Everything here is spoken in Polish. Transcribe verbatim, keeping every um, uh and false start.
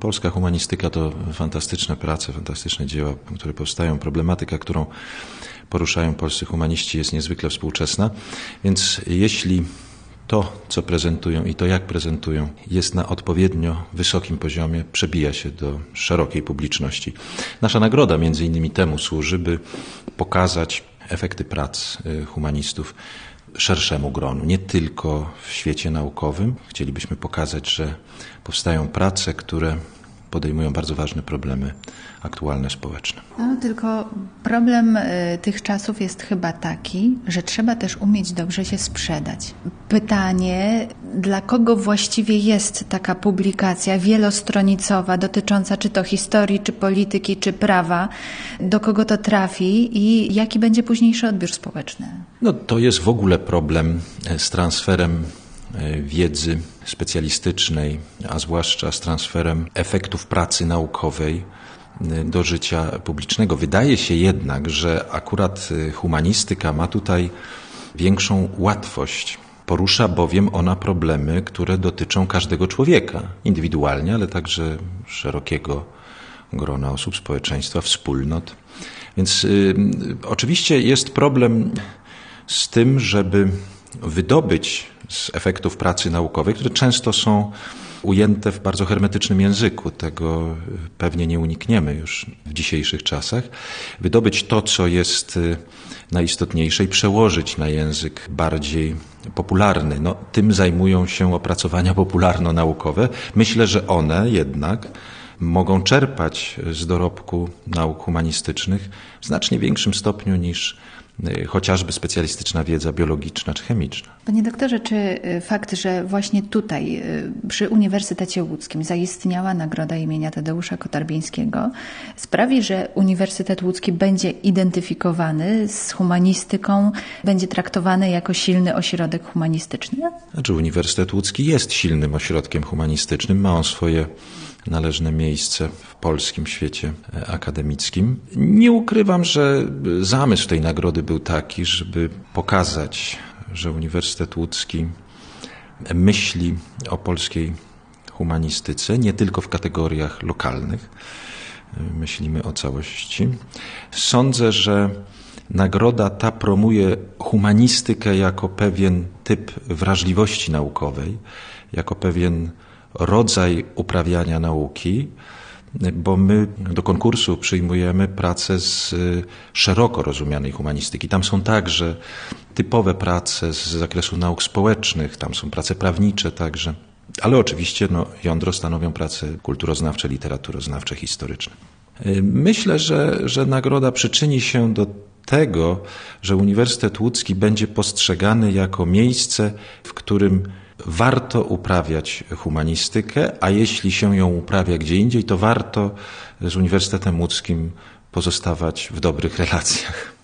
polska humanistyka to fantastyczne prace, fantastyczne dzieła, które powstają. Problematyka, którą poruszają polscy humaniści, jest niezwykle współczesna. Więc jeśli to, co prezentują i to, jak prezentują, jest na odpowiednio wysokim poziomie, przebija się do szerokiej publiczności. Nasza nagroda między innymi temu służy, by pokazać efekty prac humanistów szerszemu gronu, nie tylko w świecie naukowym. Chcielibyśmy pokazać, że powstają prace, które podejmują bardzo ważne problemy aktualne, społeczne. No, tylko problem y, tych czasów jest chyba taki, że trzeba też umieć dobrze się sprzedać. Pytanie, dla kogo właściwie jest taka publikacja wielostronicowa, dotycząca czy to historii, czy polityki, czy prawa, do kogo to trafi i jaki będzie późniejszy odbiór społeczny? No, to jest w ogóle problem z transferem wiedzy specjalistycznej, a zwłaszcza z transferem efektów pracy naukowej do życia publicznego. Wydaje się jednak, że akurat humanistyka ma tutaj większą łatwość. Porusza bowiem ona problemy, które dotyczą każdego człowieka, indywidualnie, ale także szerokiego grona osób, społeczeństwa, wspólnot. Więc y, oczywiście jest problem z tym, żeby wydobyć z efektów pracy naukowej, które często są ujęte w bardzo hermetycznym języku, tego pewnie nie unikniemy już w dzisiejszych czasach, wydobyć to, co jest najistotniejsze i przełożyć na język bardziej popularny. No, tym zajmują się opracowania popularno-naukowe. Myślę, że one jednak mogą czerpać z dorobku nauk humanistycznych w znacznie większym stopniu niż chociażby specjalistyczna wiedza biologiczna czy chemiczna. Panie doktorze, czy fakt, że właśnie tutaj przy Uniwersytecie Łódzkim zaistniała nagroda imienia Tadeusza Kotarbińskiego, sprawi, że Uniwersytet Łódzki będzie identyfikowany z humanistyką, będzie traktowany jako silny ośrodek humanistyczny? Znaczy, Uniwersytet Łódzki jest silnym ośrodkiem humanistycznym, ma on swoje należne miejsce w polskim świecie akademickim. Nie ukrywam, że zamysł tej nagrody był taki, żeby pokazać, że Uniwersytet Łódzki myśli o polskiej humanistyce nie tylko w kategoriach lokalnych. Myślimy o całości. Sądzę, że nagroda ta promuje humanistykę jako pewien typ wrażliwości naukowej, jako pewien rodzaj uprawiania nauki, bo my do konkursu przyjmujemy prace z szeroko rozumianej humanistyki. Tam są także typowe prace z zakresu nauk społecznych, tam są prace prawnicze także, ale oczywiście no, jądro stanowią prace kulturoznawcze, literaturoznawcze, historyczne. Myślę, że, że nagroda przyczyni się do tego, że Uniwersytet Łódzki będzie postrzegany jako miejsce, w którym warto uprawiać humanistykę, a jeśli się ją uprawia gdzie indziej, to warto z Uniwersytetem Łódzkim pozostawać w dobrych relacjach.